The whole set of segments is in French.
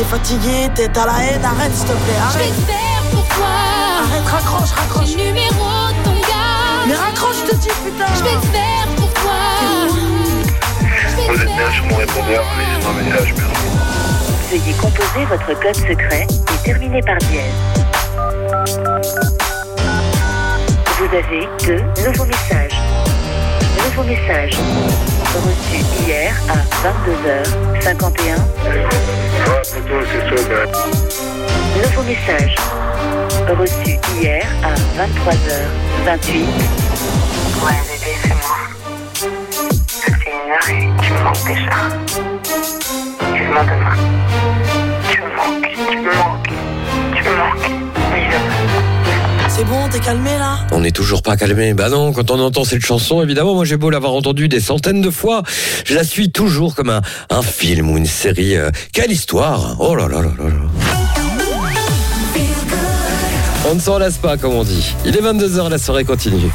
fatigué, t'as la haine, arrête s'il te plaît, Je vais arrête. te faire pour toi. Arrête, raccroche. J'ai le numéro de ton gars. Mais raccroche, je te dis, putain. Je vais te faire pour toi. Vous êtes bien sur mon répondeur, laissez-moi un message, merci. Veuillez composer votre code secret et terminer par dièse. Vous avez 2 nouveaux messages. Nouveau message reçu hier à 22h51. Nouveau message reçu hier à 23h28. Ouais bébé, c'est moi. Ça fait 1 heure et tu me manques déjà. Excuse-moi demain. Tu me manques. Oui, C'est bon, t'es calmé là? On n'est toujours pas calmé. Bah non, quand on entend cette chanson, évidemment, moi j'ai beau l'avoir entendue des centaines de fois, je la suis toujours comme un film ou une série. Quelle histoire! Oh là là là là là. On ne s'en lasse pas, comme on dit. Il est 22h, la soirée continue.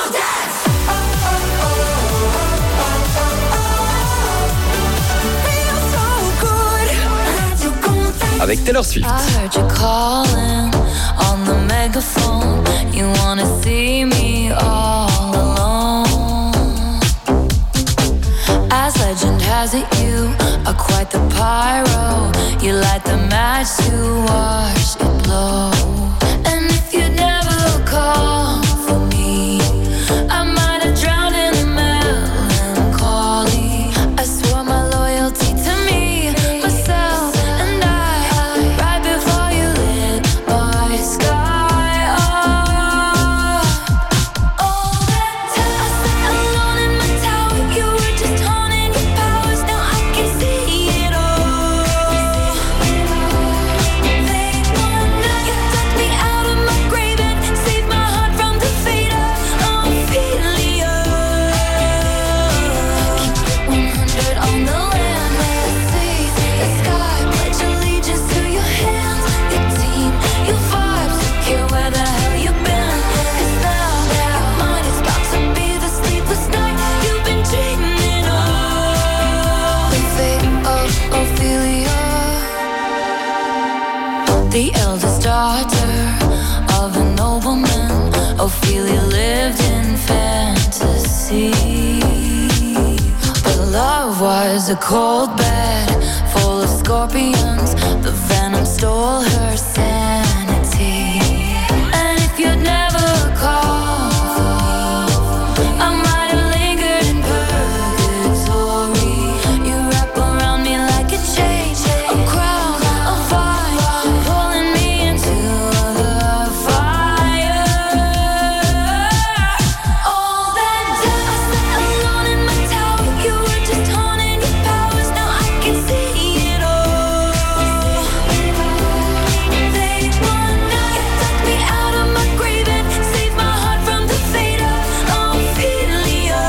Avec Taylor Swift. I heard you calling on the megaphone. You wanna see me all alone. As legend has it, you are quite the pyro. You light the match to watch it blow. And if you'd never call for me, I might have drowned in the melancholy. I swore my loyalty to me, myself, and I. Right before you lit my sky up. All that time I sat alone in my tower. You were just honing your powers. Now I can see it all. Late one night, you took me out of my grave and saved my heart from the fate of Ophelia. Keep it 100 on the land, the sea, the sky. Pledge allegiance to your hands, your team, your vibes. Don't care where the hell you've been. 'Cause now mine is about to be the sleepless night you've been dreaming of. The fate of Ophelia, the eldest daughter of a nobleman. Ophelia lived in fantasy, but love was a cold bed full of scorpions. The venom stole her sanity. And if you'd never called, I might have lingered in purgatory. You wrap around me like a chain, a crown, a vine, pulling me into the fire. All that time I sat alone in my tower. You were just honing your powers. Now I can see it all. Late one night, you took me out of my grave and saved my heart from the fate of Ophelia.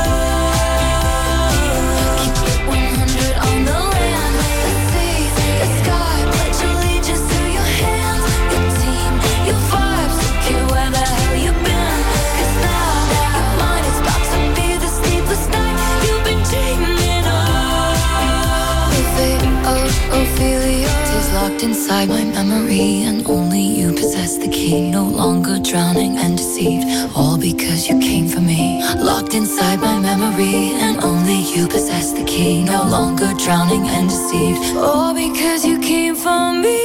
Keep it 100 on the land, the sea, the sky. Pledge allegiance to your hands, your team, your vibes. Don't care where the hell you've been. 'Cause now your mind is about to be the sleepless night you've been dreaming of. The fate of Ophelia is locked inside my memory, and only you possess the key. No longer drowning and deceived, all because you came for me. Locked inside my memory, and only you possess the key. No longer drowning and deceived, all because you came for me.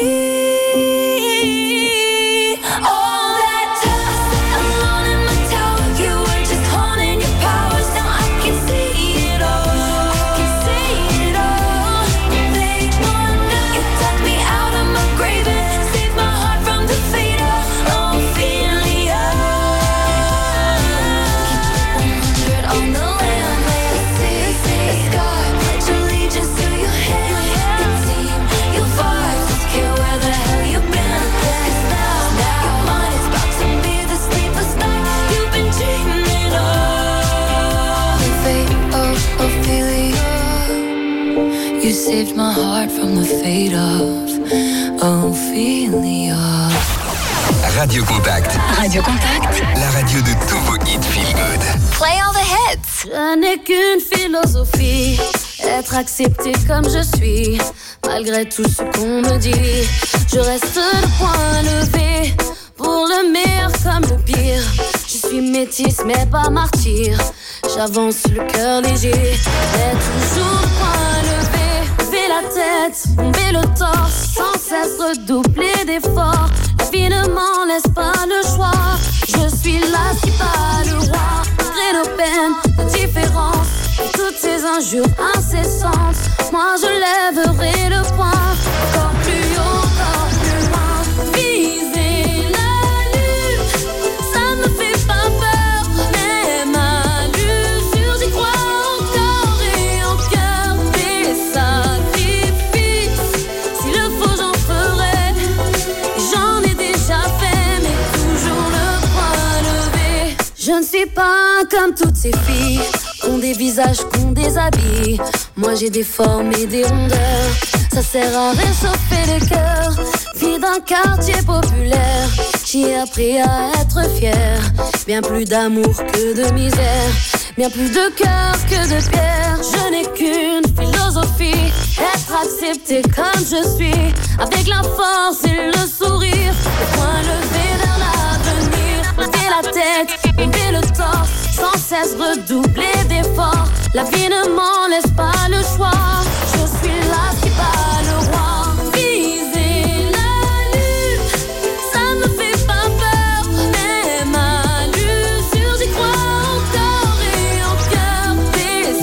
All that time I sat alone in my tower. You were just honing your powers. Now I can see it all. I can see it all. Late one night, you took me out of my grave and saved my heart from the fate of Ophelia. Keep it 100 on the land, the sea, the sky. Pledge allegiance to your hands, your team, your vibes. Don't care where the hell you've been. 'Cause now your mind is about to be the sleepless night you've been dreaming of. The fate of Ophelia. You saved my heart from the fate of Ophelia. Radio Contact, Radio Contact. la radio de tous vos hits feel good. Play all the hits. Je n'ai qu'une philosophie, être acceptée comme je suis, malgré tout ce qu'on me dit. Je reste le poing levé, pour le meilleur comme le pire. Je suis métisse mais pas martyr, j'avance le cœur léger, mais toujours le poing levé. Lever la tête, tomber le torse, sans cesse redoubler d'efforts. La vie ne m'en laisse pas le choix, je suis là si pas le roi. Malgré nos peines, nos différences, et toutes ces injures incessantes, moi je lèverai le poing, encore plus haut, encore plus loin. Viser la lune, ça me fait pas peur, même à l'usure j'y crois encore et en cœur. Des sacrifices, s'il le faut j'en ferai, j'en ai déjà fait, mais toujours le poing levé. Je ne suis pas comme toutes ces filles, qu'ont des visages, qu'ont des habits. Moi j'ai des formes et des rondeurs, ça sert à réchauffer le cœur. Fille d'un quartier populaire, j'ai appris à être fière. Bien plus d'amour que de misère, bien plus de cœur que de pierre. Je n'ai qu'une philosophie, être acceptée comme je suis, avec la force et le sourire, le poing levé vers l'avenir. Lever la tête, lever le torse, sans cesse redoubler d'efforts. La vie ne m'en laisse pas le choix, je suis là si pas le roi. Viser la lune, ça me fait pas peur, même à l'usure j'y crois encore et en cœur. Des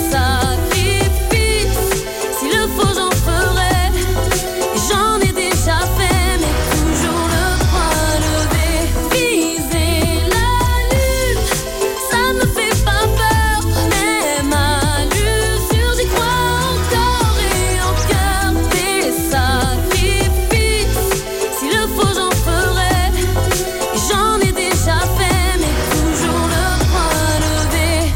sacrifices, s'il le faut j'en ferai, j'en ai déjà fait, mais toujours le poing levé. Viser la lune, ça me fait pas peur, même à l'usure j'y crois encore et en cœur. Des sacrifices, s'il le faut j'en ferai, j'en ai déjà fait, mais toujours le poing levé.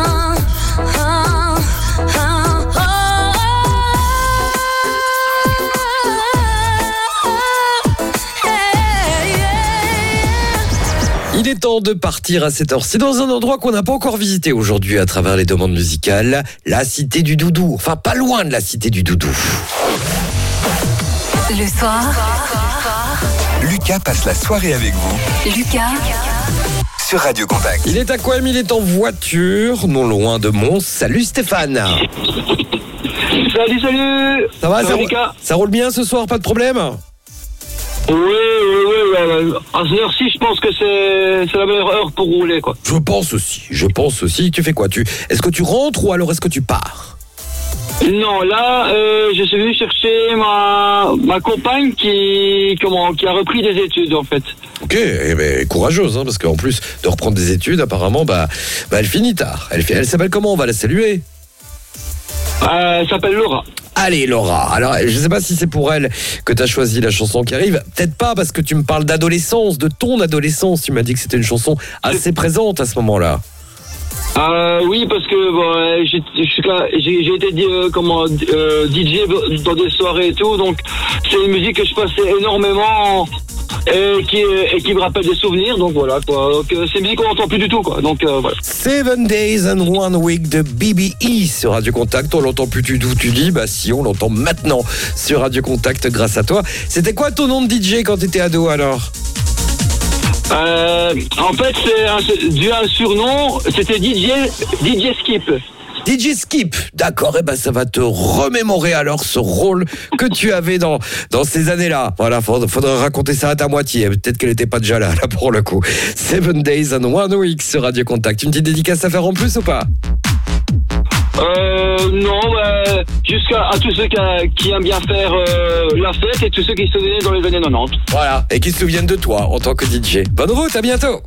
Il est temps de partir à cette heure-ci dans un endroit qu'on n'a pas encore visité aujourd'hui à travers les demandes musicales, la Cité du Doudou. Enfin, pas loin de la Cité du Doudou. Le soir, Lucas passe la soirée avec vous Lucas sur Radio Contact. Il est à Coëm, il est en voiture, non loin de Mons. Salut Stéphane. Salut. Ça va, Lucas. ça roule bien ce soir, pas de problème? Oui. À cette heure-ci, je pense que c'est la meilleure heure pour rouler, quoi. Je pense aussi. Tu fais quoi? Est-ce que tu rentres ou alors est-ce que tu pars? Non, là, je suis venu chercher ma compagne qui a repris des études, en fait. Ok, courageuse, parce qu'en plus de reprendre des études, apparemment, elle finit tard. Elle s'appelle comment? On va la saluer. Elle s'appelle Laura. Allez Laura, alors je sais pas si c'est pour elle que tu as choisi la chanson qui arrive, peut-être pas parce que tu me parles d'adolescence, de ton adolescence, tu m'as dit que c'était une chanson assez présente à ce moment-là. Oui, parce que j'ai été DJ dans des soirées et tout, donc c'est une musique que je passais énormément et qui me rappelle des souvenirs, donc voilà quoi. Donc c'est une musique qu'on n'entend plus du tout quoi. Donc voilà. 7 Days and 1 Week de BBE sur Radio Contact. On l'entend plus du tout, tu dis? Bah si, on l'entend maintenant sur Radio Contact grâce à toi. C'était quoi ton nom de DJ quand t'étais ado alors? En fait, c'est dû à un surnom, c'était DJ Skip. DJ Skip, d'accord, ça va te remémorer alors ce rôle que tu avais dans ces années-là. Voilà, faudrait raconter ça à ta moitié, peut-être qu'elle était pas déjà là pour le coup. 7 Days and 1 Week sur Radio Contact. Une petite dédicace à faire en plus ou pas? Non, jusqu'à tous ceux qui aiment bien faire la fête et tous ceux qui se souviennent dans les années 90. Voilà, et qui se souviennent de toi en tant que DJ. Bonne route, à bientôt.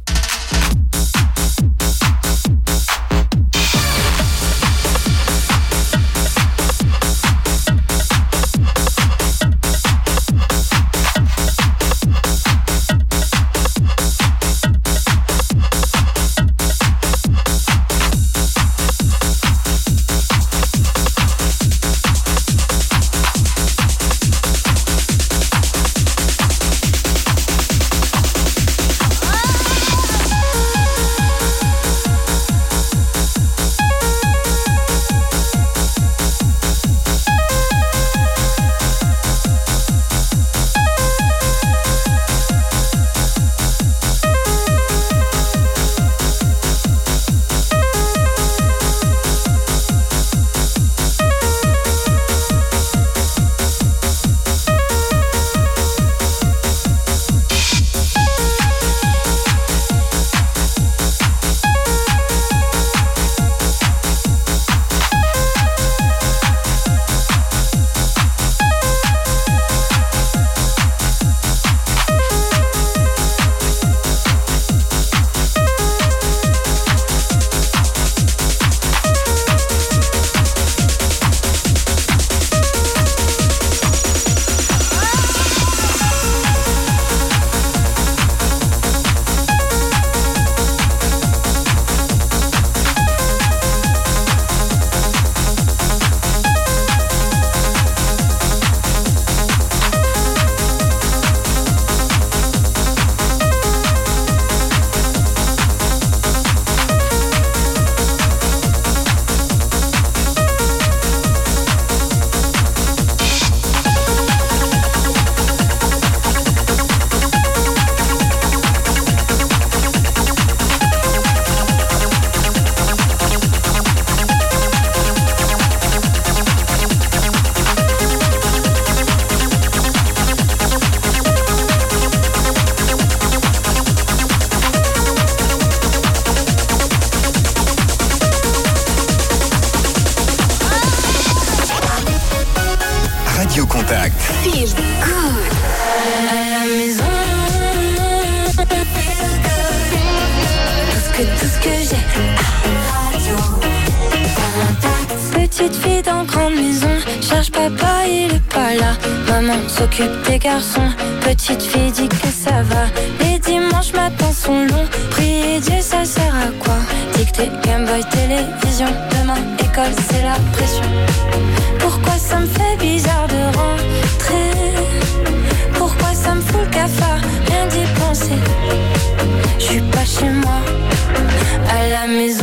Petite fille dans grande maison, cherche papa, il est pas là. Maman s'occupe des garçons, petite fille dit que ça va. Les dimanches matins sont longs, prier Dieu ça sert à quoi? Dictée, Game Boy, télévision, demain école c'est la pression. Pourquoi ça me fait bizarre de rentrer? Pourquoi ça me fout le cafard? Rien d'y penser. Je suis pas chez moi, à la maison.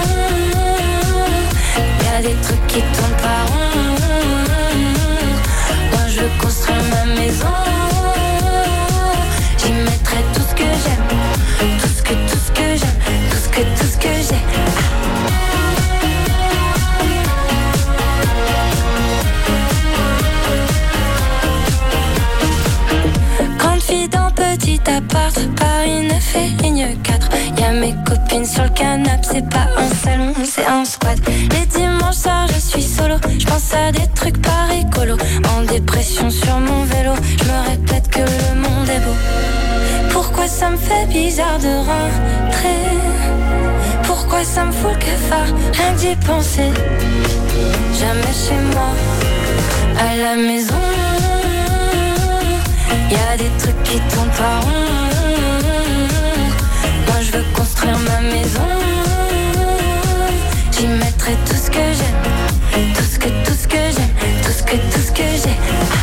Y'a des trucs qui tournent pas rond. Moi je veux construire ma maison. J'y mettrai tout ce que j'aime, tout ce que j'aime, tout ce que j'ai. Grande fille dans petit appart, Paris 9 et ligne 4. Y'a mes copines sur le canapé, c'est pas un salon, c'est un squat. Les dimanches soirs je suis solo, je pense à des trucs pas écolo. En dépression sur mon vélo, je me répète que le monde est beau. Pourquoi ça me fait bizarre de rentrer? Pourquoi ça me fout le cafard? Rien que d'y penser. Jamais chez moi, à la maison. Y'a des trucs qui tournent pas rond. Moi je veux construire ma maison. J'y mettrai tout ce que j'aime, tout ce que j'aime, tout ce que j'ai.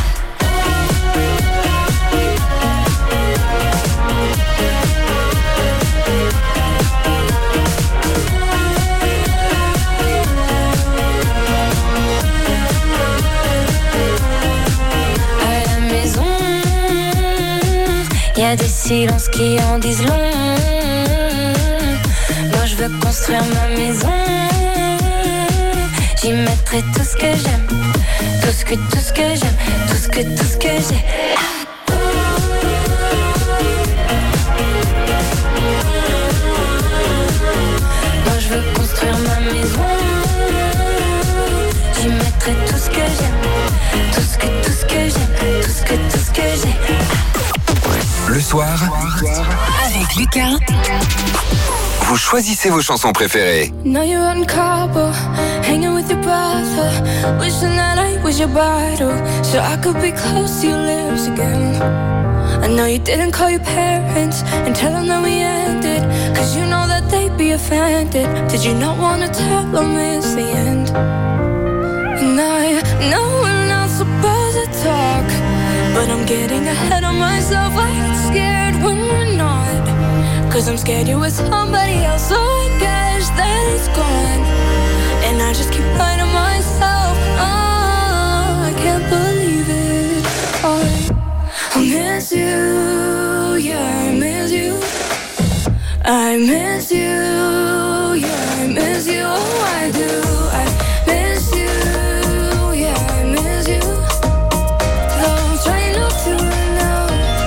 Y'a des silences qui en disent long. Moi je veux construire ma maison. J'y mettrai tout ce que j'aime, tout ce que j'aime, tout ce que j'ai. Moi je veux construire ma maison. J'y mettrai tout ce que j'aime, tout ce que j'aime, tout ce que j'ai. Le soir, avec Lucas, vous choisissez vos chansons préférées. Now you're on Cabo, hanging with your brother, wishing that I was your bridal, so I could be close to your lips again. I know you didn't call your parents and tell them that we ended, cause you know that they'd be offended. Did you not want to tell them it's the end? And I know we're not supposed to talk, but I'm getting ahead of myself. I get scared when we're not, cause I'm scared you're with somebody else. So I guess that it's gone, and I just keep lying to myself. Oh, I can't believe it. I miss you, yeah, I miss you. I miss you, yeah, I miss you. Oh, I do. I miss you, yeah, I miss you. Though I'm trying not to now.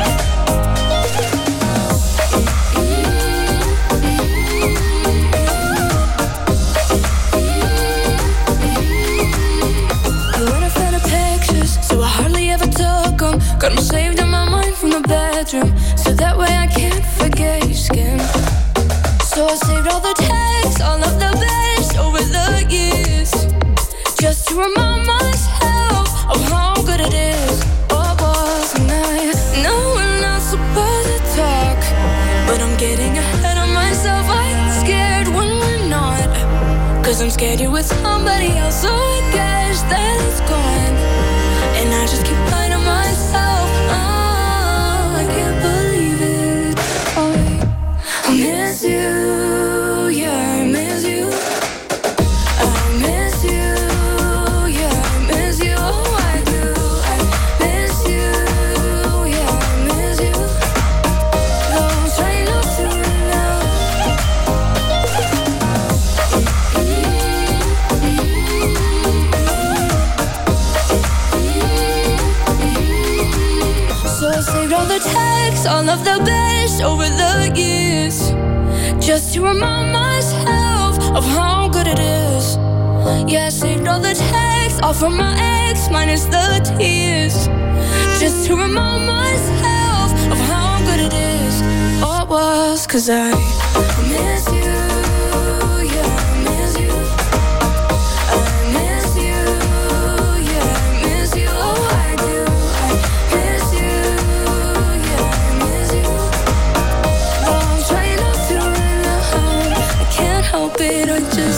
I went and found the pictures, so I hardly ever took them. Got them saved in my mind from the bedroom, so that way I can't forget your skin. So I saved all the texts, all of the best over the years, just to remind myself of how good it is. What was, and I know we're not supposed to talk, but I'm getting ahead of myself. I get scared when we're not, cause I'm scared you're with somebody else. So I guess that it's gone, and I just keep lying to myself. Oh, I can't believe it. I miss you, yeah, I miss you. I miss you, yeah, I miss you. Oh, I do. I miss you, yeah, I miss you. Though I'm trying not to now. So I saved all the texts, all of the best over the years, just to remind myself of how good it is. Yeah, I saved all the texts, all from my ex, minus the tears, just to remind myself of how good it is. Oh, it was, cause I miss you, yeah, I miss you. I miss you. just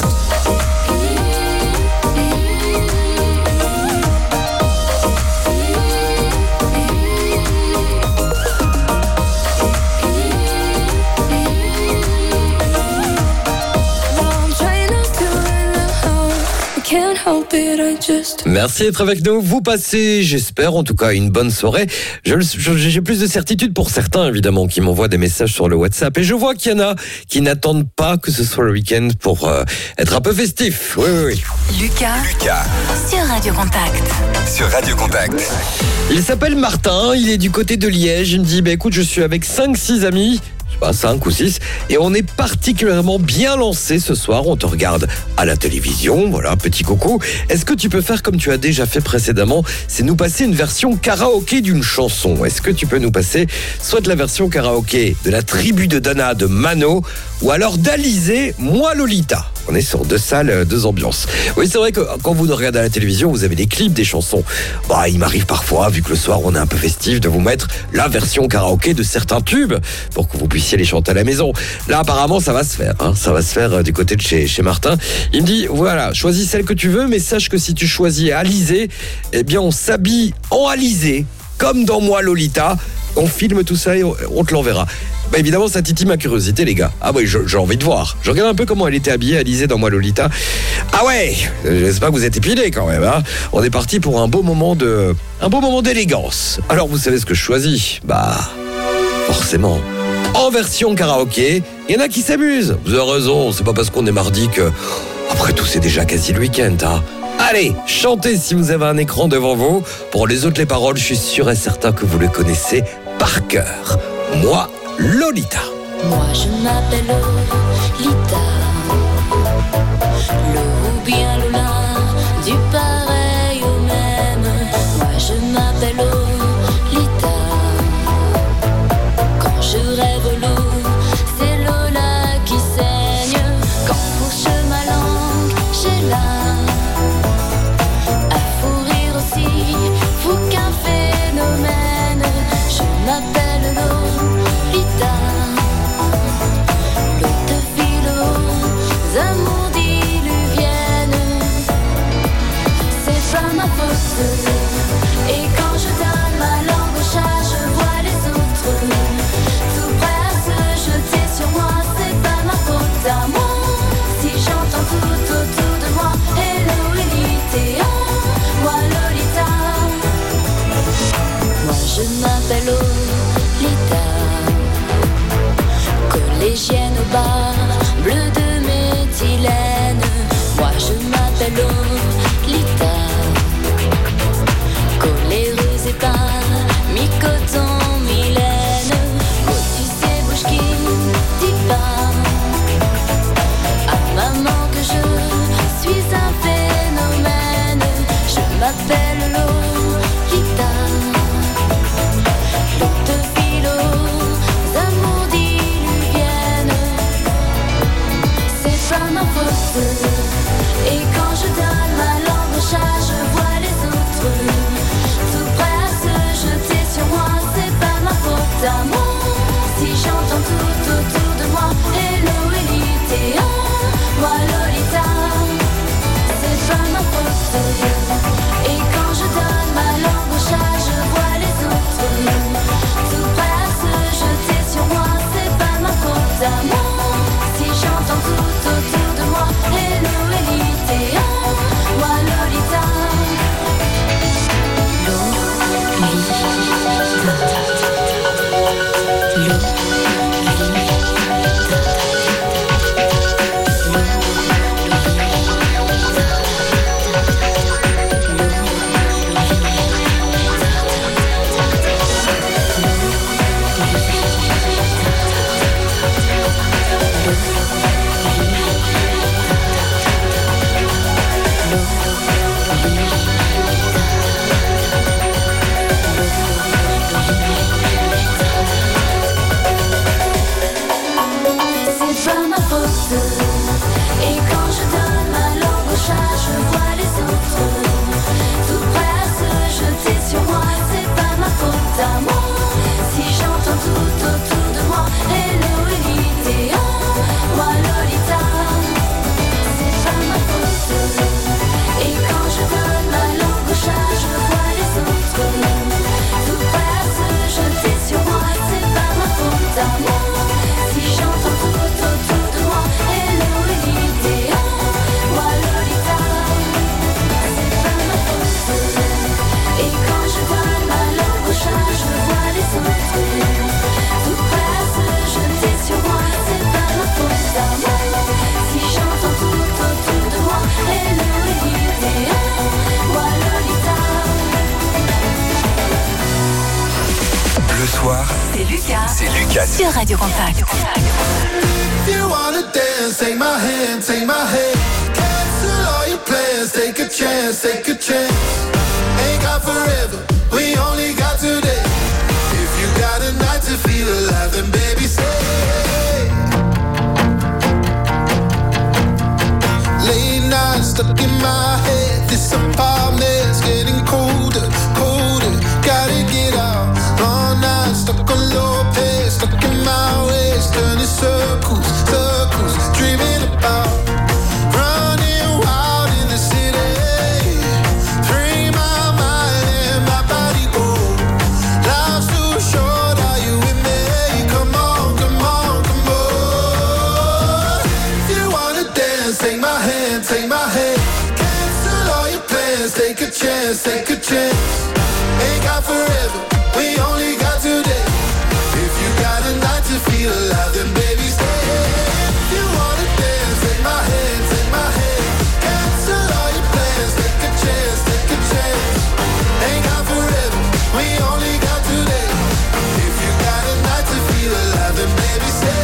help it, I just... Merci d'être avec nous. Vous passez, j'espère, en tout cas, une bonne soirée. J'ai plus de certitude pour certains, évidemment, qui m'envoient des messages sur le WhatsApp. Et je vois qu'il y en a qui n'attendent pas que ce soit le week-end pour être un peu festif. Oui. Lucas sur Radio Contact. Il s'appelle Martin, il est du côté de Liège. Il me dit, écoute, je suis avec 5-6 amis. 5 ou 6, et on est particulièrement bien lancé ce soir. On te regarde à la télévision, voilà, petit coucou. Est-ce que tu peux faire comme tu as déjà fait précédemment, c'est nous passer une version karaoké d'une chanson? Est-ce que tu peux nous passer soit la version karaoké de La Tribu de Dana de Mano, ou alors d'Alizé, Moi Lolita? On est sur 2 salles, 2 ambiances. Oui, c'est vrai que quand vous nous regardez à la télévision, vous avez des clips des chansons. Il m'arrive parfois, vu que le soir on est un peu festif, de vous mettre la version karaoké de certains tubes pour que vous puissiez les chanter à la maison. Là, apparemment, ça va se faire. Ça va se faire du côté de chez Martin. Il me dit, voilà, choisis celle que tu veux, mais sache que si tu choisis Alizé, eh bien, on s'habille en Alizé, comme dans Moi Lolita. On filme tout ça et on te l'enverra. Évidemment, ça titille ma curiosité, les gars. Ah oui, j'ai envie de voir. Je regarde un peu comment elle était habillée, Alizé, dans Moi Lolita. Ah ouais, j'espère que vous êtes épilés quand même. On est parti pour un beau moment d'élégance. Alors, vous savez ce que je choisis? Forcément, en version karaoké, il y en a qui s'amusent. Vous avez raison, c'est pas parce qu'on est mardi que... Après tout, c'est déjà quasi le week-end, Allez, chantez si vous avez un écran devant vous. Pour les autres, les paroles, je suis sûr et certain que vous les connaissez par cœur. Moi, Lolita. Moi je m'appelle Lolita, Lo ou bien Lola, du pareil au même. Moi je m'appelle Lolita, quand je rêve l'eau, c'est Lola qui saigne. Quand fourche ma langue, j'ai là à fourrir aussi, fou qu'un phénomène. Je m'appelle Lolita, l'eau de philo. C'est Lucas sur Radio Contact. If you wanna dance, take my hand, take my hand. Cancel all your plans, take a chance, take a chance. Ain't got forever, we only got today. If you got a night to feel alive, then baby say. Late nights stuck in my head, this apartment's getting colder, colder. Gotta get out, all night stuck on low pace, stuck in my ways, turning circles, circles, dreaming about running wild in the city. Free my mind and my body go. Life's too short, are you with me? Come on, come on, come on. If you wanna dance, take my hand, take my hand. Cancel all your plans, take a chance, take a chance. Ain't got forever, we only got today. If you got a night to feel alive, then baby stay. If you wanna dance, take my hand, take my hand. Cancel all your plans, take a chance, take a chance. Ain't got forever, we only got today. If you got a night to feel alive, then baby stay.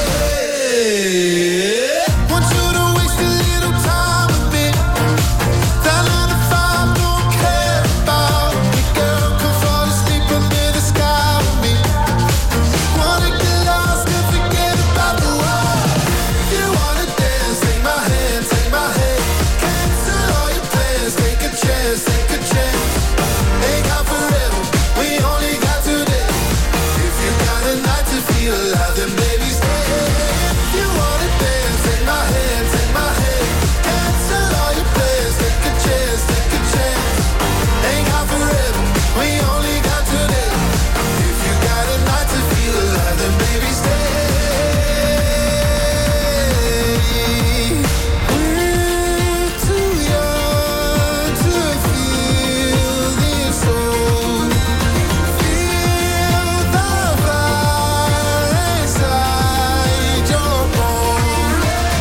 Want you to waste a little time with me. That 9 to 5 don't care about me, girl. Come fall asleep under the sky with me. Wanna get lost and forget about the world. If you wanna dance, take my hand, take my hand. Cancel all your plans, take a chance, take a chance. Ain't got forever, we only got today. If you got a night to feel alive, then baby stay. If you wanna dance, take my hand, take my hand. Cancel all your plans, take a chance, take a chance. Ain't got forever, we only got today. If you got a night to feel alive, then baby stay. We're too young to feel this old. Feel the fire inside your bones.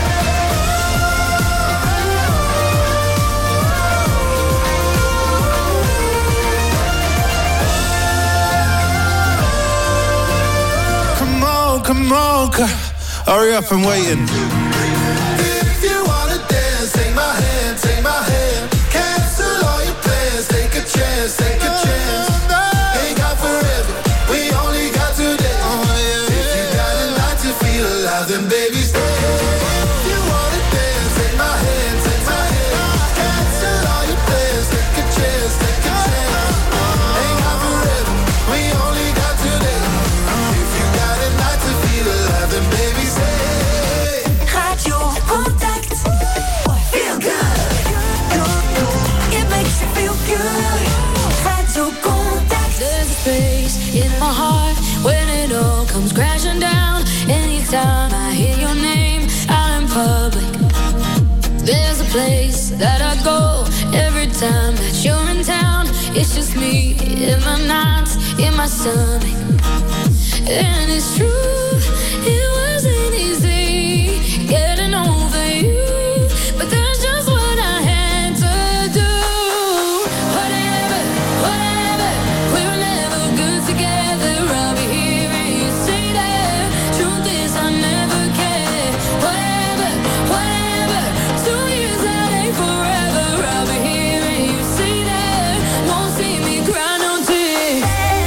Come on, hurry up, I'm waiting. If you wanna dance, take my hand, take my hand. Cancel all your plans, take a chance, take a chance. Ain't got forever, we only got today. If you got a night to feel alive, then baby stay. If you wanna dance, take my hand, take my hand. Cancel all your plans, take a chance, take a chance. Ain't got forever, we only got today. If you got a night to feel alive, then baby stay. Radio Contact. Feel good. It makes you feel good. Radio Contact. There's a space in my heart when it all comes crashing down. Anytime I hear your name out in public, there's a place that I go every time that you're in town. It's just me in my nights, in my stomach. And it's true, it wasn't easy getting over you, but that's just what I had to do. Whatever, whatever, we were never good together. I'll be here and you say that. Truth is I never cared. Whatever, whatever, 2 years that ain't forever. I'll be here and you say that. Won't see me cry no tears.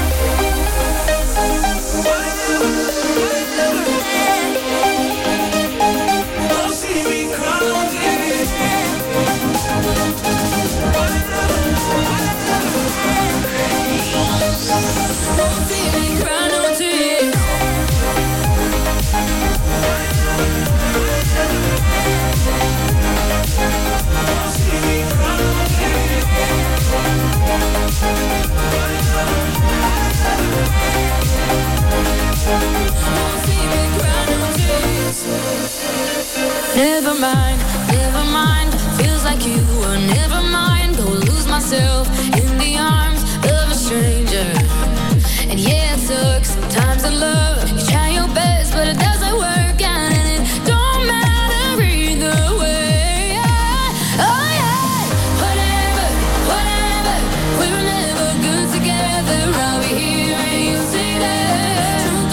Never mind, feels like you were never mind. Go lose myself in the arms of a stranger. And yeah, it sucks sometimes in love. You try your best, but it doesn't work out, and it don't matter either way. Oh yeah, whatever, whatever, we were never good together. I'll be here and you say that.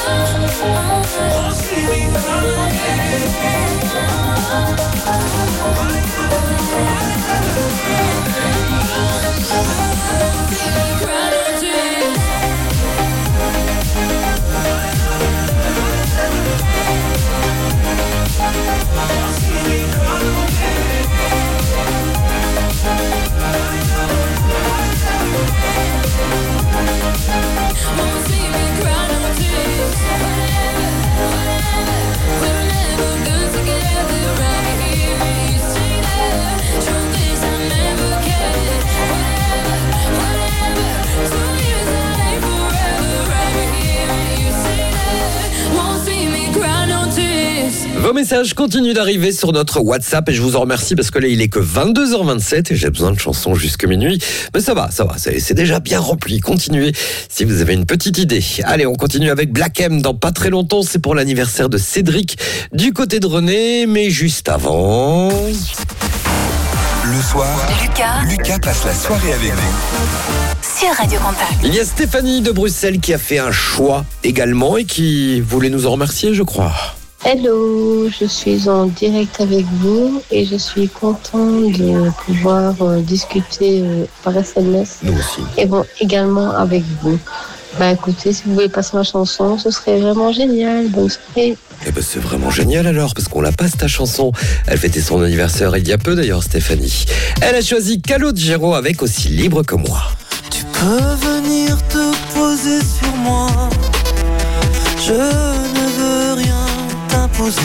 Vos messages continuent d'arriver sur notre WhatsApp et je vous en remercie parce que là il est que 22h27 et j'ai besoin de chansons jusque minuit. Mais ça va, c'est déjà bien rempli. Continuez si vous avez une petite idée. Allez, on continue avec Black M dans pas très longtemps. C'est pour l'anniversaire de Cédric du côté de René, mais juste avant... Le soir, Lucas passe la soirée avec vous. Sur Radio Contact. Il y a Stéphanie de Bruxelles qui a fait un choix également et qui voulait nous en remercier, je crois. Hello, je suis en direct avec vous et je suis contente de pouvoir discuter par SMS. Nous aussi. Et bon, également avec vous. Bah écoutez, si vous voulez passer ma chanson, ce serait vraiment génial. Bonne soirée. Eh ben c'est vraiment génial alors, parce qu'on la passe ta chanson. Elle fêtait son anniversaire il y a peu d'ailleurs, Stéphanie. Elle a choisi Calogero avec Aussi libre que moi. Tu peux venir te poser sur moi. Je ne veux rien t'imposer.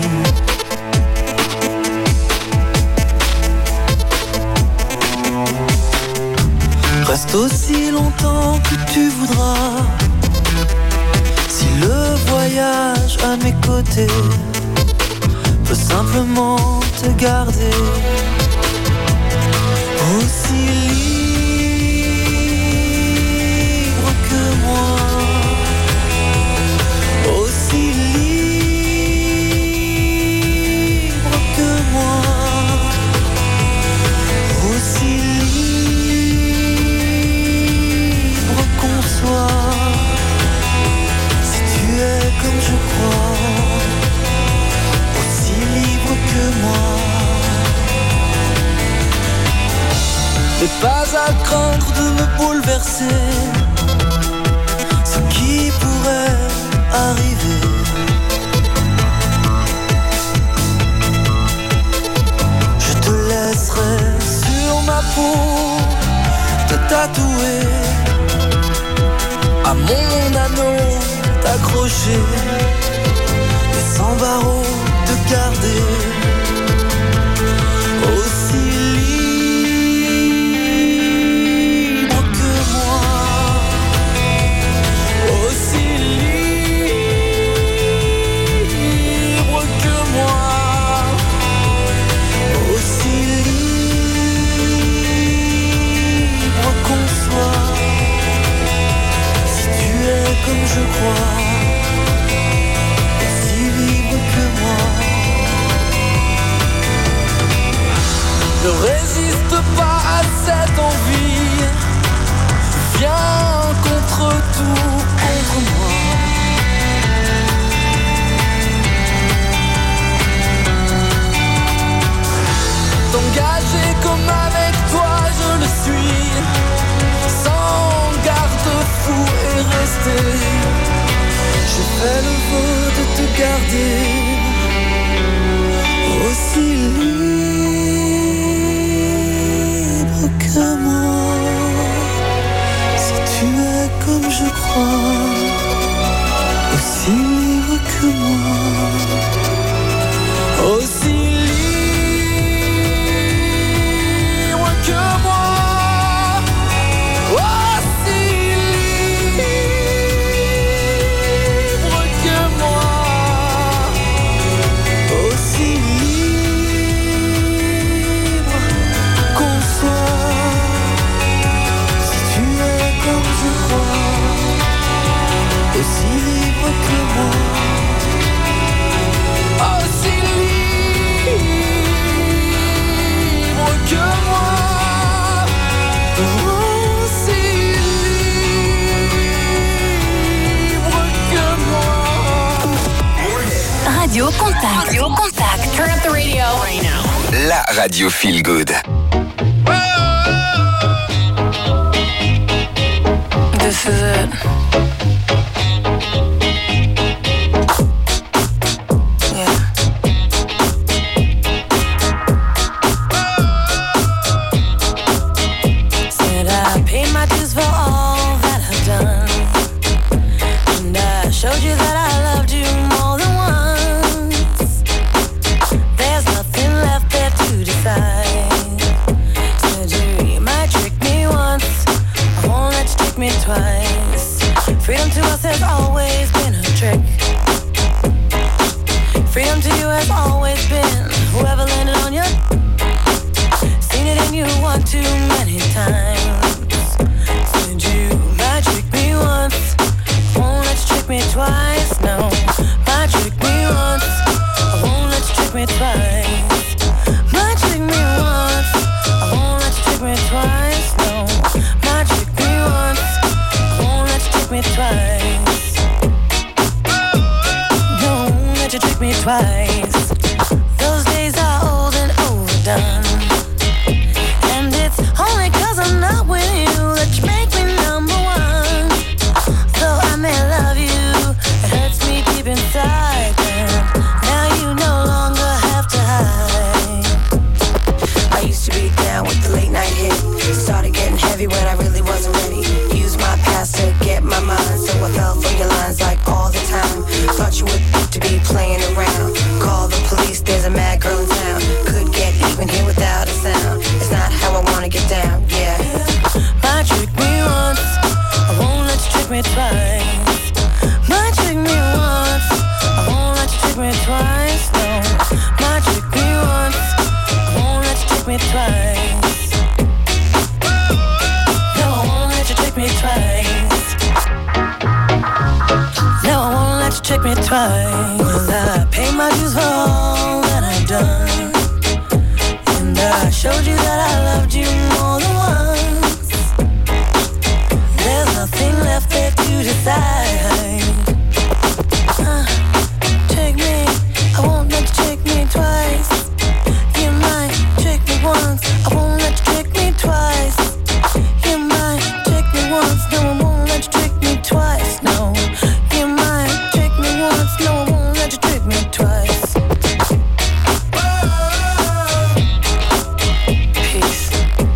Reste aussi longtemps que tu voudras. Si le voyage à mes côtés peut simplement te garder aussi libre que moi, aussi libre que moi, aussi qu'on soit. Si tu es comme je crois, aussi libre que moi. Et pas à craindre de me bouleverser ce qui pourrait arriver. Je te laisserai sur ma peau te tatouer, à mon anneau t'accrocher, et sans barreaux te garder aussi libre que moi, aussi libre que moi, aussi libre qu'on soit. Comme je crois, aussi libre que moi. Ne résiste pas à cette envie, viens contre tout, contre moi. T'engager comme avec toi je le suis, sans garde-fou et rester. Je fais le vœu de te garder aussi libre que moi. Si tu es comme je crois, Radio Contact. Turn up the radio right now. La radio feel good. This is it. Showed you that I loved you more than once. There's nothing left there to decide. Said you might trick me once, I won't let you trick me twice. Freedom to us has always been a trick. Freedom to you has always been whoever landed on you. Seen it in you one too many times. Said you might trick me once, won't let you trick me twice, no. Might trick me once, I won't let you trick me twice. Might trick me once, I won't let you trick me twice, no. Might trick me once, I won't let you trick me twice. No, won't let you trick me twice. Those days are old and overdone, and it's only 'cause I'm not with you that you make me number one. Though I may love you, it hurts me deep inside. Now you no longer have to hide. I used to be down with the late night hit. Started getting heavy when I really wasn't ready. Used my past to get my mind, so I fell for your lines like all the time. Thought you would to be playing around. Call the police, there's a mad girl in town. Could get even here without a sound. It's not how I wanna get down, yeah. Might trick me once, I won't let you trick me twice. Might trick me once, I won't let you trick me twice, no. Might trick me once, I won't let you trick me twice. No, I won't let you trick me twice. No, I won't let you trick me twice. Well, I pay my dues for all that I've done, and I showed you that I loved you more than once. There's nothing left there to decide. Trick me, I won't let you trick me twice. You might trick me once, I won't let you trick me twice. You might trick me once, no, I won't let you trick me twice, no. You might trick me once, no, I won't let you trick me twice. Peace.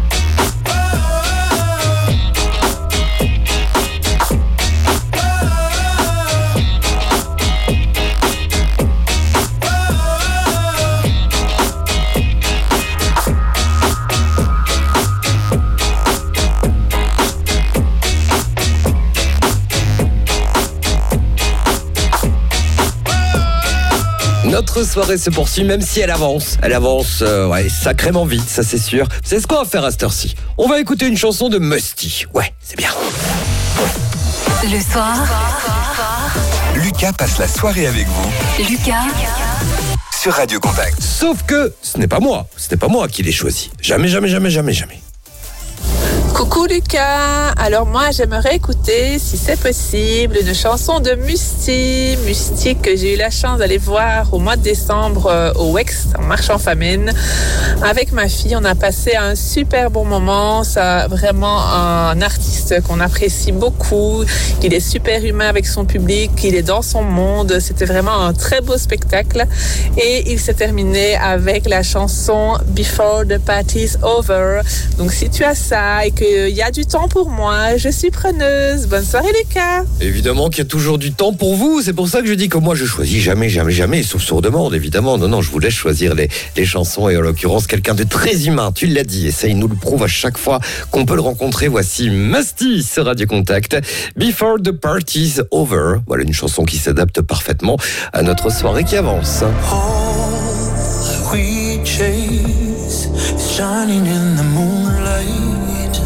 Notre soirée se poursuit, même si elle avance. Elle avance ouais, sacrément vite, ça c'est sûr. C'est ce qu'on va faire à cette heure-ci. On va écouter une chanson de Musty. Ouais, c'est bien. Le soir, Lucas passe la soirée avec vous. Lucas sur Radio Contact. Sauf que ce n'est pas moi. Ce n'est pas moi qui l'ai choisi. Jamais, jamais, jamais, jamais, jamais. Coucou Lucas, alors moi j'aimerais écouter, si c'est possible, une chanson de Musty. Musty que j'ai eu la chance d'aller voir au mois de décembre au Wex, en marchand famine. Avec ma fille, on a passé un super bon moment. C'est vraiment un artiste qu'on apprécie beaucoup. Il est super humain avec son public, il est dans son monde. C'était vraiment un très beau spectacle. Et il s'est terminé avec la chanson Before the Party's Over. Donc si tu as ça et qu'il y a du temps pour moi, je suis preneuse. Bonne soirée Lucas. Évidemment qu'il y a toujours du temps pour vous. C'est pour ça que je dis que moi je choisis jamais, jamais, jamais, sauf sur demande évidemment. Non, je vous laisse choisir les chansons et en l'occurrence quelqu'un de très humain, tu l'as dit, et ça il nous le prouve à chaque fois qu'on peut le rencontrer. Voici Musty sur Radio Contact, Before the Party's Over. Voilà une chanson qui s'adapte parfaitement à notre soirée qui avance. All we chase is shining in the moonlight.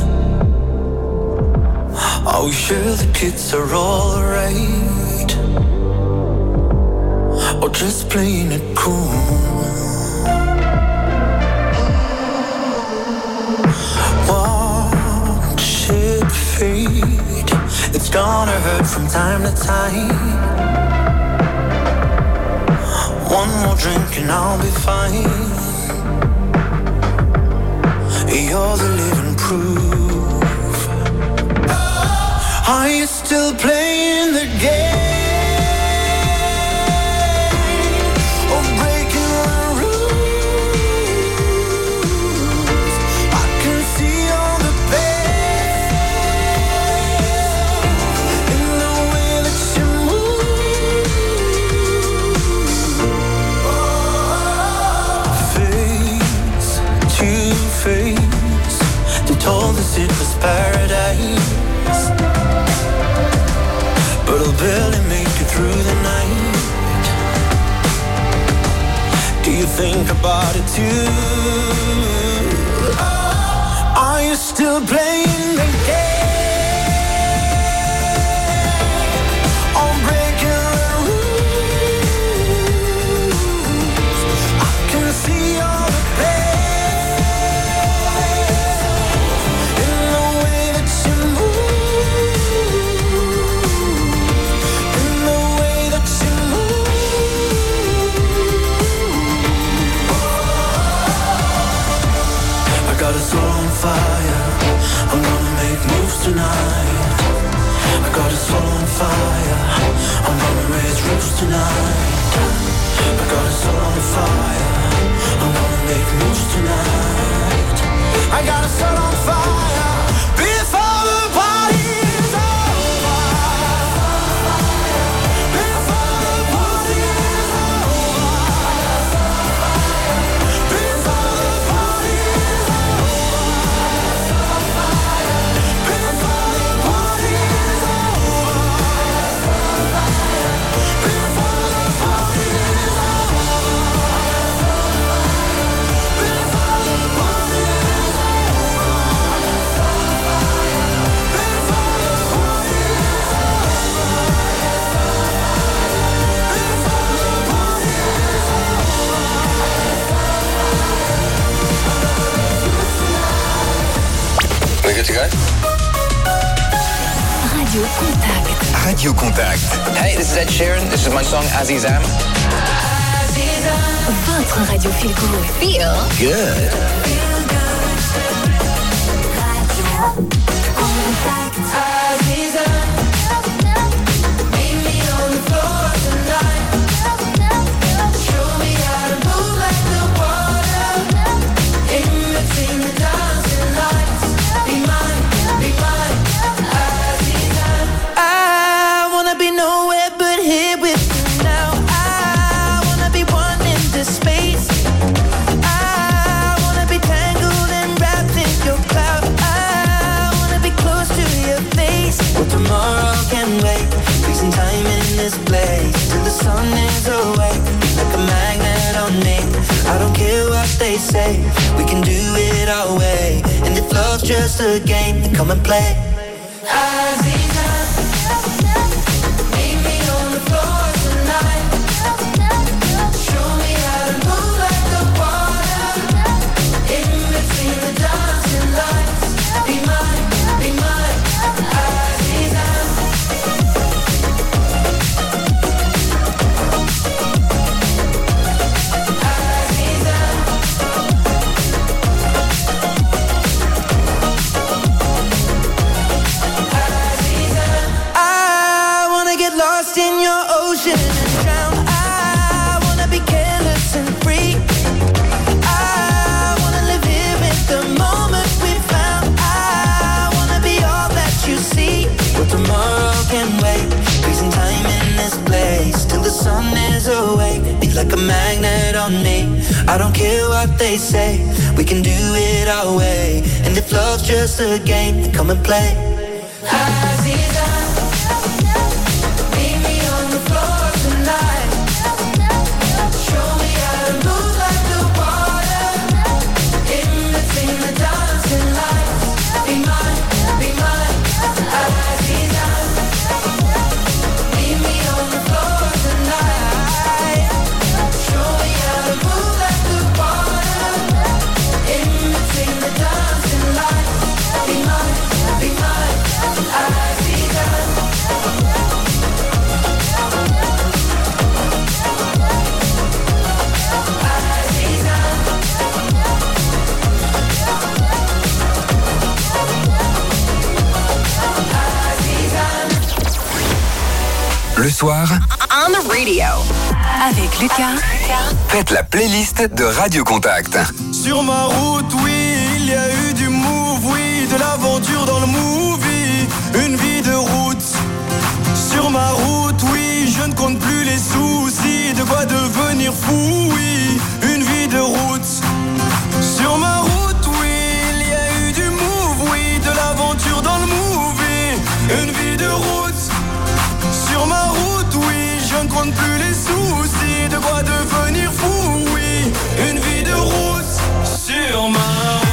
Are we sure the kids are alright? Or just playing it cool? Watch it fade. It's gonna hurt from time to time. One more drink and I'll be fine. You're the living proof. Are you still playing the game? Or breaking the rules? I can see all the pain in the way that you move. Face to face, they told us it was paradise, but I'll barely make it through the night. Do you think about it too? Are you still playing the game? Or breaking the rules? I can see all the pain in the way that you move. In the way that you move. I got us all on fire. I'm gonna make moves tonight. I got us all on fire. I'm gonna raise roofs tonight. I got us all on fire. I'm gonna make moves tonight. I got us all on fire before the party's over. Before the party's over. Before the party's We good to go? Radio Contact. Radio Contact. Hey, this is Ed Sheeran. This is my song Azizam. Votre radio feel good. Feel Good. I wanna be nowhere but here with you now. I wanna be one in this space. I wanna be tangled and wrapped in your cloud. I wanna be close to your face. Well, tomorrow can wait. Freezing time in this place till the sun is away. Like a magnet on me. I don't care what they say. We can do it our way. And if love's just a game, then come and play. I wanna get lost in your ocean and drown. I wanna be careless and free. I wanna live here in the moment we found. I wanna be all that you see. Well, tomorrow can wait. Freezing time in this place till the sun is awake. Be like a magnet on me. I don't care what they say. We can do it our way. And if love's just a game, then come and play. Be mine, be mine, I see that. soir, On the radio. Avec Lucas. faites la playlist de Radio Contact. Sur ma route, oui, il y a eu du move, oui, de l'aventure dans le movie, une vie de route. Sur ma route, oui, je ne compte plus les soucis, de quoi devenir fou, oui, une vie de route. Sur ma route, oui, il y a eu du move, oui, de l'aventure dans le movie, une vie de route. Sur ma route, oui, je ne compte plus les soucis, de quoi devenir fou, oui, une vie de route. Sur ma route.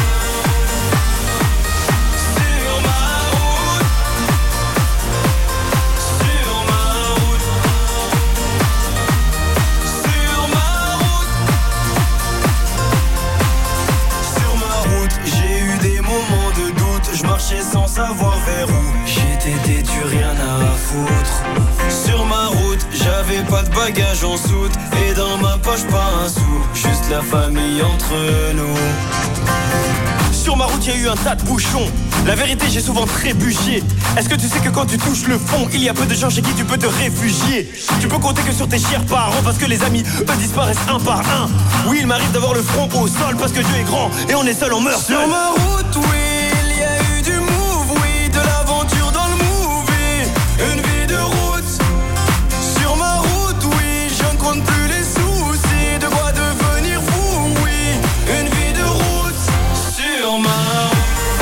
Sans savoir vers où j'étais têtu, rien à foutre. Sur ma route, j'avais pas de bagages en soute, et dans ma poche pas un sou, juste la famille entre nous. Sur ma route, y a eu un tas de bouchons. La vérité, j'ai souvent trébuché. Est-ce que tu sais que quand tu touches le fond, il y a peu de gens chez qui tu peux te réfugier? Tu peux compter que sur tes chers parents, parce que les amis, eux, disparaissent un par un. Oui, il m'arrive d'avoir le front au sol, parce que Dieu est grand, et on est seul, on meurt seul. Sur ma route, oui, une vie de route. Sur ma route, oui, je ne compte plus les soucis, de quoi devenir fou, oui, une vie de route. Sur ma route.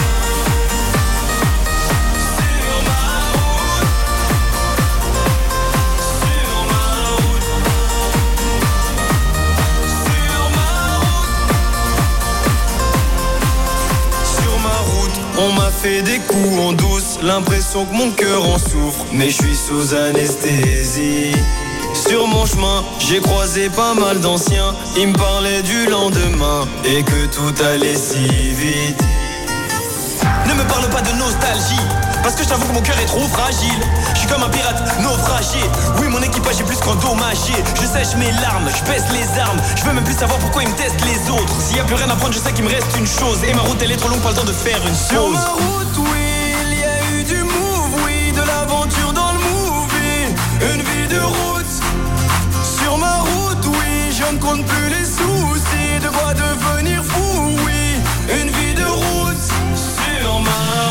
Sur ma route. Sur ma route. Sur ma route. Sur ma route, on m'a fait des coups en douce, l'impression que mon cœur en souffre, mais je suis sous anesthésie. Sur mon chemin, j'ai croisé pas mal d'anciens, ils me parlaient du lendemain et que tout allait si vite. Ne me parle pas de nostalgie, parce que je t'avoue que mon cœur est trop fragile. Je suis comme un pirate naufragé, oui mon équipage est plus qu'endommagé. Je sèche mes larmes, je baisse les armes, je veux même plus savoir pourquoi ils me testent les autres. S'il y a plus rien à prendre, je sais qu'il me reste une chose, et ma route elle est trop longue, pas le temps de faire une chose. Sur ma route, oui, il y a eu du move, oui, de l'aventure dans le movie, une vie de route. Sur ma route, oui, je ne compte plus les soucis, de quoi devenir fou, oui, une vie de route. Sur ma route.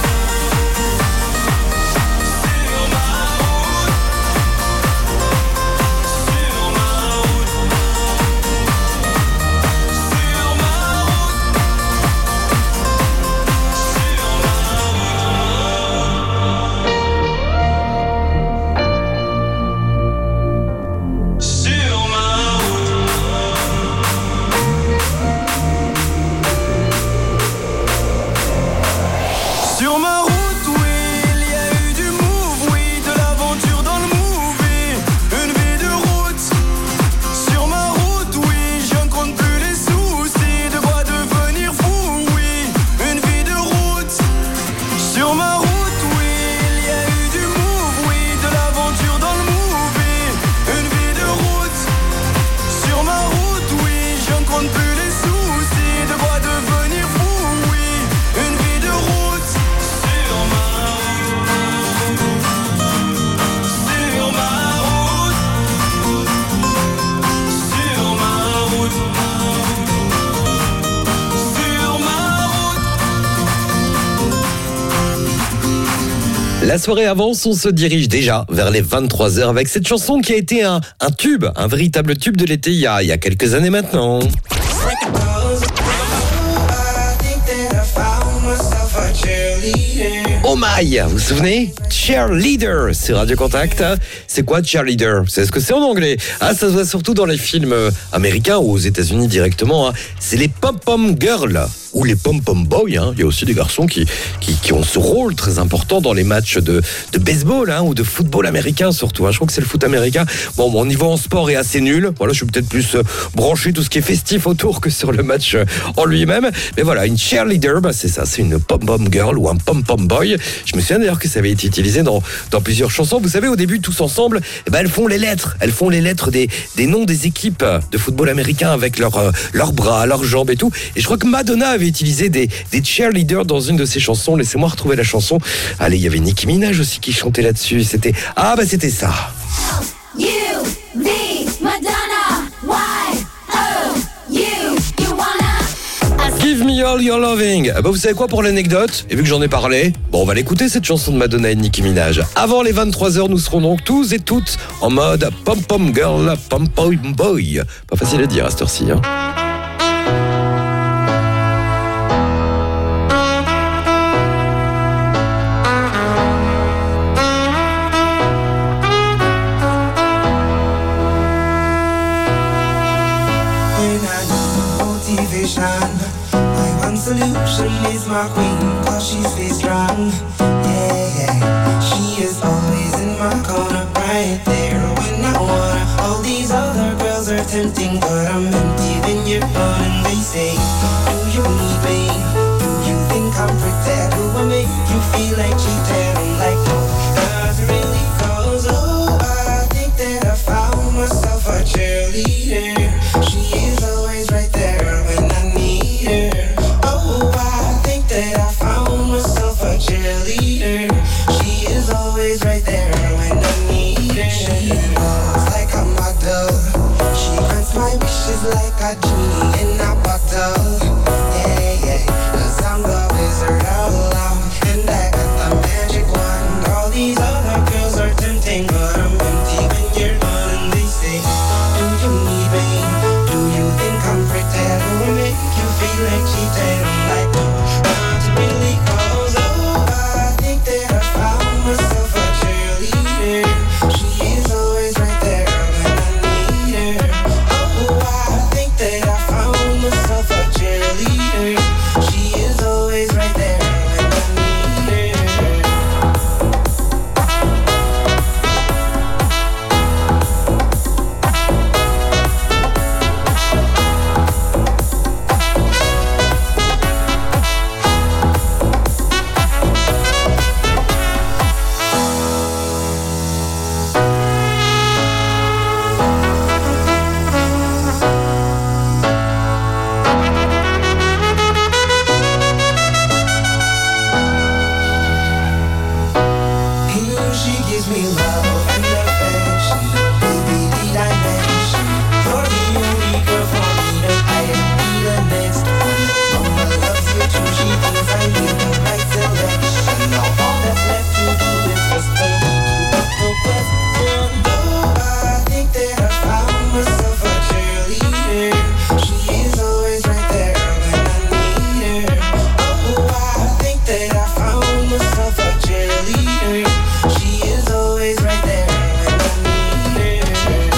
La soirée avance, on se dirige déjà vers les 23h avec cette chanson qui a été un tube, un véritable tube de l'été il y a quelques années maintenant. Oh my, vous vous souvenez? Cheerleader, c'est Radio Contact. C'est quoi cheerleader? C'est ce que c'est en anglais. Ah, ça se voit surtout dans les films américains ou aux États-Unis directement. C'est les pom-pom girls ou les pom-pom boys. Il y a aussi des garçons qui ont ce rôle très important dans les matchs de baseball ou de football américain surtout. Je crois que c'est le foot américain. Bon, mon niveau en sport est assez nul. Voilà, je suis peut-être plus branché tout ce qui est festif autour que sur le match en lui-même. Mais voilà, une cheerleader, c'est ça, c'est une pom-pom girl ou un pom-pom boy. Je me souviens d'ailleurs que ça avait été utilisé dans plusieurs chansons. Vous savez, au début, tous ensemble, elles font les lettres. Elles font les lettres des noms des équipes de football américain avec leurs bras, leurs jambes et tout. Et je crois que Madonna avait utilisé des cheerleaders dans une de ses chansons. Laissez-moi retrouver la chanson. Allez, il y avait Nicki Minaj aussi qui chantait là-dessus. C'était ça. You, me, Madonna, why, oh, you wanna. Give me all your loving. Vous savez quoi pour l'anecdote? Et vu que j'en ai parlé, on va l'écouter cette chanson de Madonna et Nicki Minaj. Avant les 23h, nous serons donc tous et toutes en mode pom pom girl, pom pom boy. Pas facile à dire à cette heure-ci, hein. My one solution is my queen, cause she stays strong. Yeah, yeah. She is always in my corner, right there when I wanna. All these other girls are tempting, but I'm empty when you're gone. And they say, do you need me? Do you think I'm pretend? Do I make you feel like cheating? I'm like, no, not really, cause I think that I found myself a cheerleader. She is always right there when I need her. Oh, I think that I found myself a cheerleader. She is always right there when I need her. She looks like a model. She grants my wishes like a genie in a bottle. Yeah, yeah, 'cause I'm the wizard of love, and I got the magic wand. All these other girls are tempting, but I'm empty when you're gone. And they say, do you need me? Do you think I'm pretend? Do I make you feel like cheating? I'm like, no, not really, cause I think that I found myself a cheerleader. She is always right there when I need her. Oh, I think that I found myself a cheerleader. She is always right there when I need her. She gives me love and affection. Baby, did I mention you're the only girl for me that I be the next one. Mama loves you too. She thinks I made the right selection. Now all that's left to do is just the question. Oh, I think that I found myself a cheerleader. She is always right there when I need her. Oh, I think that I found myself a cheerleader. She is always right there when I need her.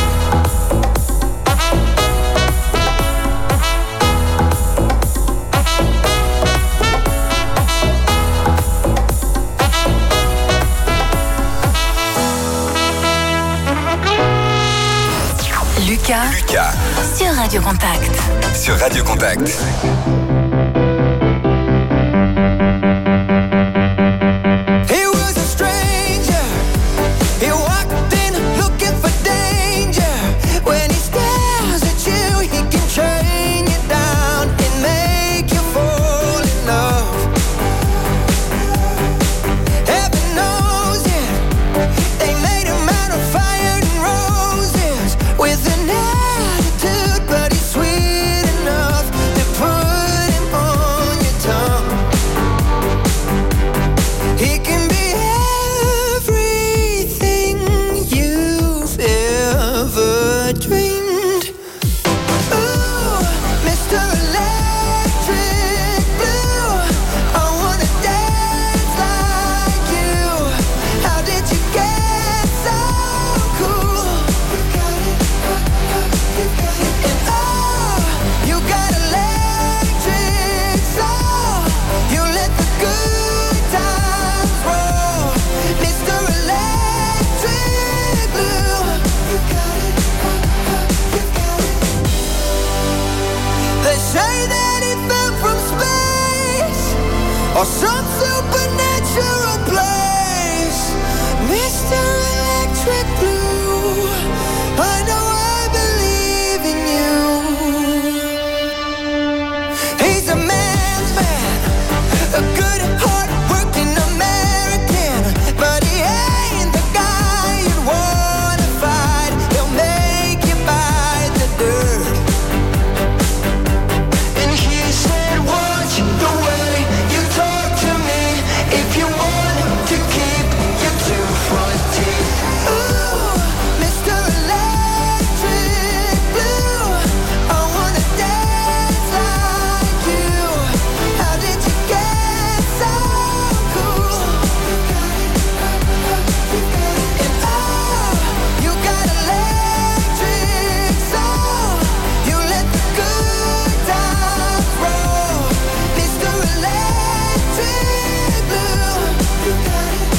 Lucas sur Radio Contact. Sur Radio Contact. He was a stranger. He walked in looking for danger. When he stares at you, he can train you down and make you fall in love. Heaven knows it. They made him out of fire and roses with an attitude, but he's sweet enough to put him on your tongue. He can be everything you've ever dreamed. Ooh, Mr. Electric Blue, I wanna dance like you. How did you get so cool? You got it, you got it. And oh, you got electric soul. You let the good times roll, Mr. Electric Blue. You got it, you got it. They say that he fell from space or some supernatural place, Mr. Electric Blue. I know I believe in you. He's a man A good, hard-working American, but he ain't the guy you'd wanna fight. He'll make you bite the dirt. And he said, watch the way you talk to me. If you want to keep your two front teeth. Ooh, Mr. Electric Blue, I wanna dance like you. How did you get so cool? And oh, you got electric soul. You let the good times roll. Mr. Electric Blue, you got it.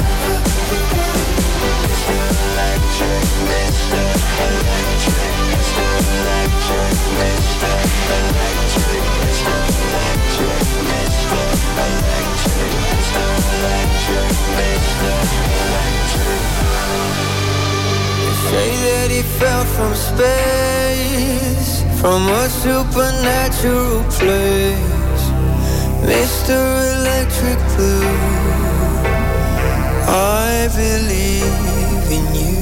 Say that he fell from space, from a supernatural place. Mr. Electric Blue, I believe in you.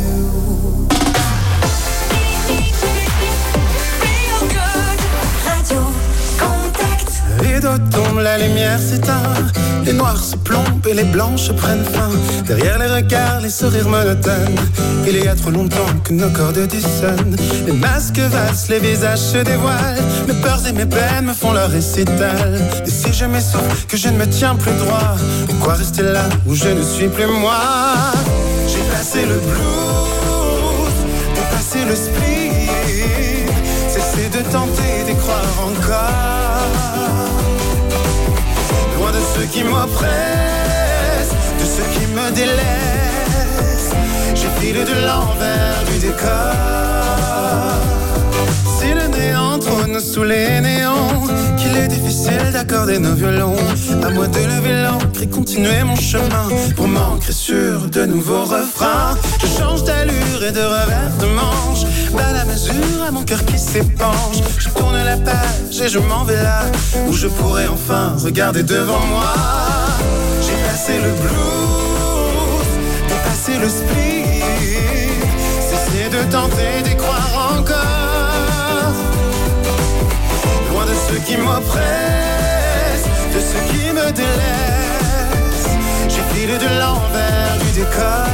rideau tombe, la lumière s'éteint. Les noirs se plombent et les blanches prennent fin. Derrière les regards, les sourires monotones. Il y a trop longtemps que nos corps dissonnent. Les masques valsent, les visages se dévoilent. Mes peurs et mes peines me font leur récital. Et si je m'essouffle, que je ne me tiens plus droit, pourquoi rester là où je ne suis plus moi? J'ai passé le blues, dépassé le spleen, cessé de tenter d'y croire encore. Loin de ceux qui m'oppressent, de ceux qui me délaissent, j'ai filé de l'envers du décor. Si le néant trône sous les néons, qu'il est difficile d'accorder nos violons, à moi de lever l'encre et continuer mon chemin pour m'ancrer sur de nouveaux refrains. Je change d'allure et de revers de manche, bas la mesure à mon cœur qui s'épanche. Je tourne la page et je m'en vais là où je pourrais enfin regarder devant moi. J'ai passé le blues, dépassé le spleen, cessé de tenter d'y croire encore. Loin de ceux qui m'oppressent, de ceux qui me délaissent, j'ai filé de l'envers du décor.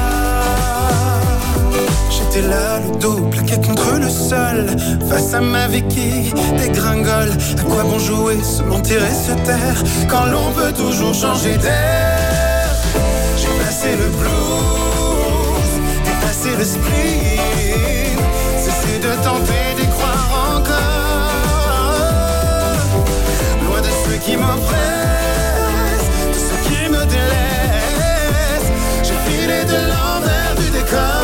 J'étais là, le dos plaqué contre le sol, face à ma vie qui dégringole. À quoi bon jouer, se mentir et se taire, quand l'on peut toujours changer d'air. J'ai passé le blues, dépassé le spleen, cessé de tenter d'y croire encore. Loin de ceux qui m'oppressent, de ceux qui me délaissent, j'ai filé de l'envers du décor.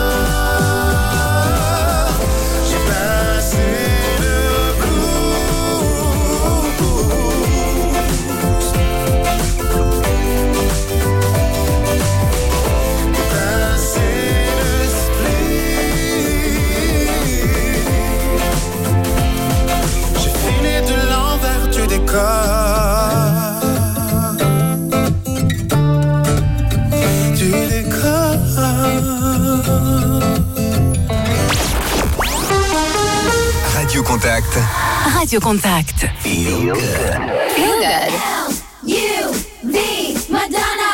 J'ai passé le blues, passé le spleen, j'ai filé de l'envers du décor. Du décor. Radio Contact. Radio Contact. Feel good. Feel good. L-U-V, Madonna,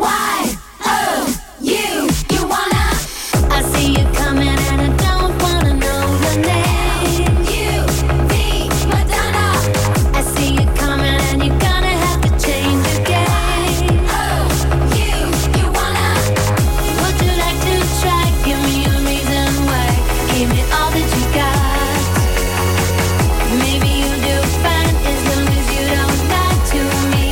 Y-O-U, you wanna? I see you coming and I don't wanna know your name. U-V, Madonna, I see you coming and you're gonna have to change the game. O-U, you wanna? Would you like to try? Give me a reason why. Give me all that you got. Maybe you'll do fine as long as you don't lie to me.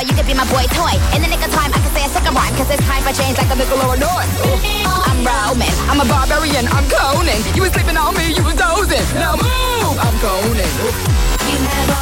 boy, you could be my boy toy. In the nick of time, I can say a second rhyme, cause it's time for change like a nickel or a north. I'm Roman, I'm a barbarian, I'm Conan. You was sleeping on me, you was dozing. Now move, I'm Conan. You have